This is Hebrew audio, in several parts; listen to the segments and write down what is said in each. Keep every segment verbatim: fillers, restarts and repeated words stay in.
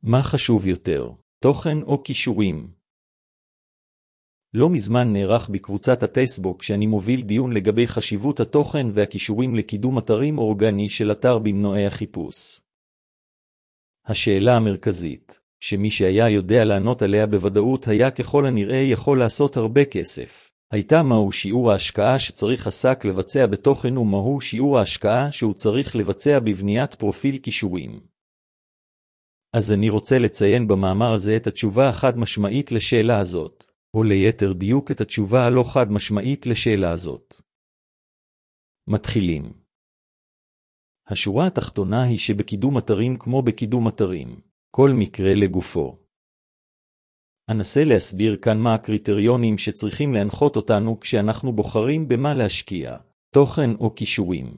מה חשוב יותר, תוכן או קישורים? לא מזמן נערך בקבוצת הפייסבוק שאני מוביל דיון לגבי חשיבות התוכן והקישורים לקידום אתרים אורגני של אתר במנועי החיפוש. השאלה המרכזית, שמי שהיה יודע לענות עליה בוודאות היה ככל הנראה יכול לעשות הרבה כסף, הייתה מהו שיעור ההשקעה שצריך עסק לבצע בתוכן ומהו שיעור ההשקעה שהוא צריך לבצע בבניית פרופיל קישורים. אז אני רוצה לציין במאמר הזה את התשובה החד משמעית לשאלה הזאת, או ליתר דיוק את התשובה הלא חד משמעית לשאלה הזאת. מתחילים. השורה התחתונה היא שבקידום אתרים כמו בקידום אתרים, כל מקרה לגופו. אנסה להסביר כאן מה הקריטריונים שצריכים להנחות אותנו כשאנחנו בוחרים במה להשקיע, תוכן או קישורים.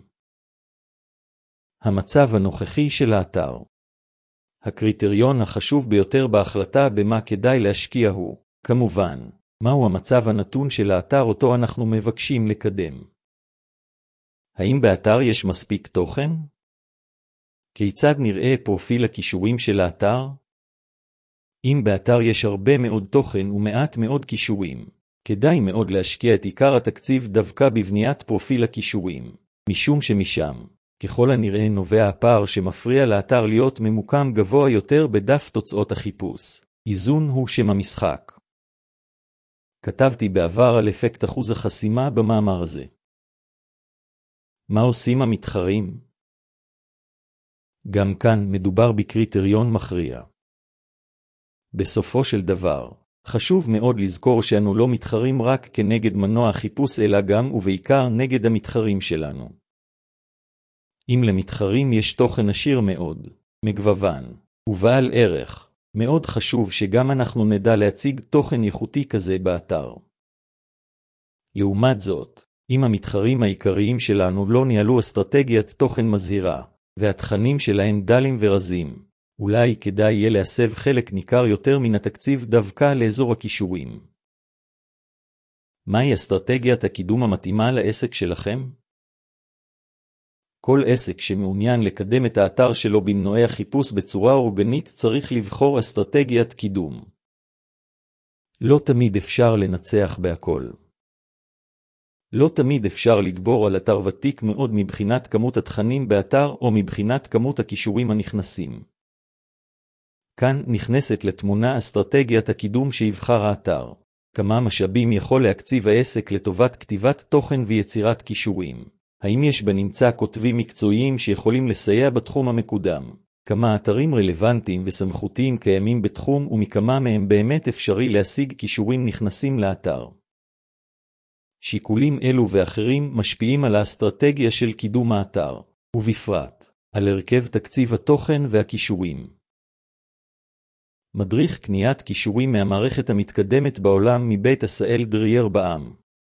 המצב הנוכחי של האתר. הקריטריון החשוב ביותר בהחלטה במה כדאי להשקיע הוא, כמובן, מהו המצב הנתון של האתר אותו אנחנו מבקשים לקדם. האם באתר יש מספיק תוכן? כיצד נראה פרופיל הקישורים של האתר? אם באתר יש הרבה מאוד תוכן ומעט מאוד קישורים, כדאי מאוד להשקיע את עיקר התקציב דווקא בבניית פרופיל הקישורים, משום שמשם, ככל הנראה נובע הפער שמפריע לאתר להיות ממוקם גבוה יותר בדף תוצאות החיפוש. איזון הוא שם המשחק. כתבתי בעבר על אפקט אחוז החסימה במאמר הזה. מה עושים המתחרים? גם כאן מדובר בקריטריון מכריע. בסופו של דבר, חשוב מאוד לזכור שאנו לא מתחרים רק כנגד מנוע החיפוש אלא גם ובעיקר נגד המתחרים שלנו. אם למתחרים יש תוכן עשיר מאוד, מגוון, ובעל ערך, מאוד חשוב שגם אנחנו נדע להציג תוכן איכותי כזה באתר. לעומת זאת, אם המתחרים העיקריים שלנו לא ניהלו אסטרטגיית תוכן מזהירה, והתכנים שלהם דלים ורזים, אולי כדאי יהיה להסב חלק ניכר יותר מן התקציב דווקא לאזור הקישורים. מהי אסטרטגיית הקידום המתאימה לעסק שלכם? כל עסק שמעוניין לקדם את האתר שלו במנועי החיפוש בצורה אורגנית צריך לבחור אסטרטגיית קידום. לא תמיד אפשר לנצח בהכל. לא תמיד אפשר לגבור על אתר ותיק מאוד מבחינת כמות התכנים באתר או מבחינת כמות הקישורים הנכנסים. כאן נכנסת לתמונה אסטרטגיית הקידום שיבחר האתר. כמה משאבים יכול להקציב העסק לטובת כתיבת תוכן ויצירת קישורים? האם יש בנמצא כותבים מקצועיים שיכולים לסייע בתחום המקודם? כמה אתרים רלוונטיים וסמכותיים קיימים בתחום ומכמה מהם באמת אפשרי להשיג קישורים נכנסים לאתר? שיקולים אלו ואחרים משפיעים על האסטרטגיה של קידום האתר, ובפרט, על הרכב תקציב התוכן והקישורים. מדריך קניית קישורים מהמערכת המתקדמת בעולם מבית עשאל דרייר בע"מ.